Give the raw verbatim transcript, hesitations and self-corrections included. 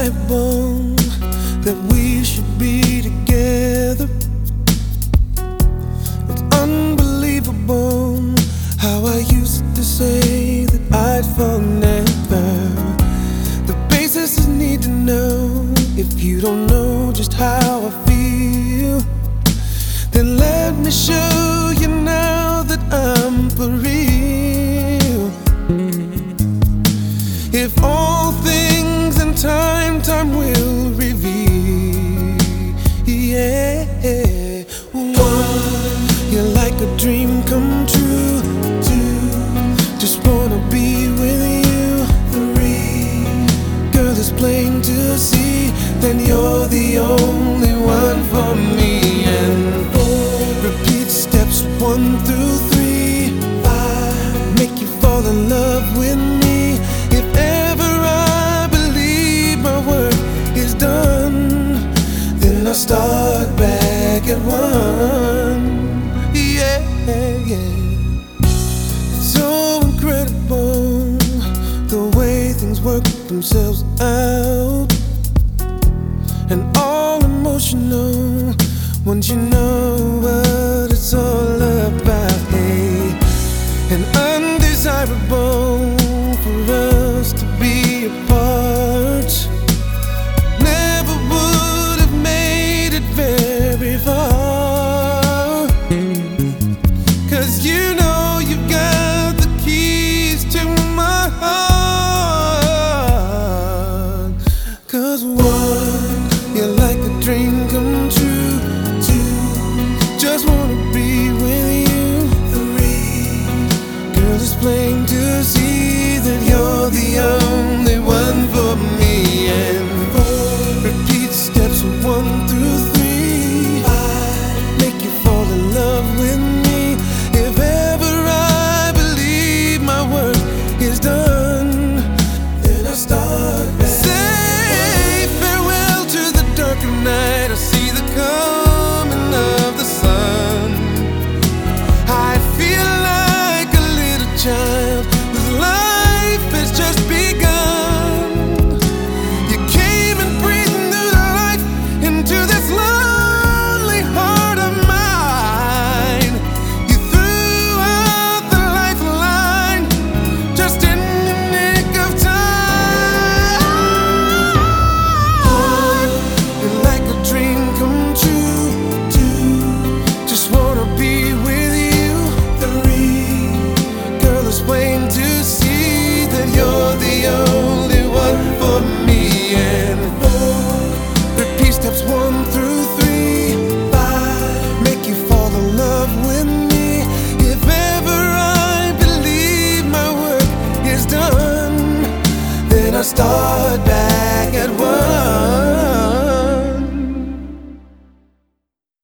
undesirable that we should be together. It's unbelievable how I used to say that I'd fall never. The basis is need to know. If you don't know just how I feel, then let me show you now that I'm for real. If all things in time, time will reveal. Yeah, one, you're like a dream come true. Two, just wanna be with you. Three, girl, it's plain to see then you're the only one for me. And four, repeat steps one through three. Five, make you fall in love with me. If ever I believe my work is done, then I'll start back at one. Yeah, yeah. It's so incredible the way things work themselves out, and all emotional once you know what it's all about. Hey, and undesirable for us to be apart. Never would have made it very far, 'cause you know you've got the keys to my heart. 'Cause one, you're like a dream come true. Two, just wanna be with you. Three, girl, it's plain to see that you're the only one for me. And four, repeat steps one through three. Five, make you fall in love with me. If ever I believe my work is done, then I start back. Night, I see the coming of the sun. I feel like a little child whose life has just begun. You came and breathed new life into this lonely heart of mine. You threw out the lifeline just in the nick of time. Dream come true. Two, just wanna be with you. Three, girl, it's plain to see that you're the only one for me. And four, repeat steps one through three. Five, make you fall in love with me. If ever I believe my work is done, then I start back at one.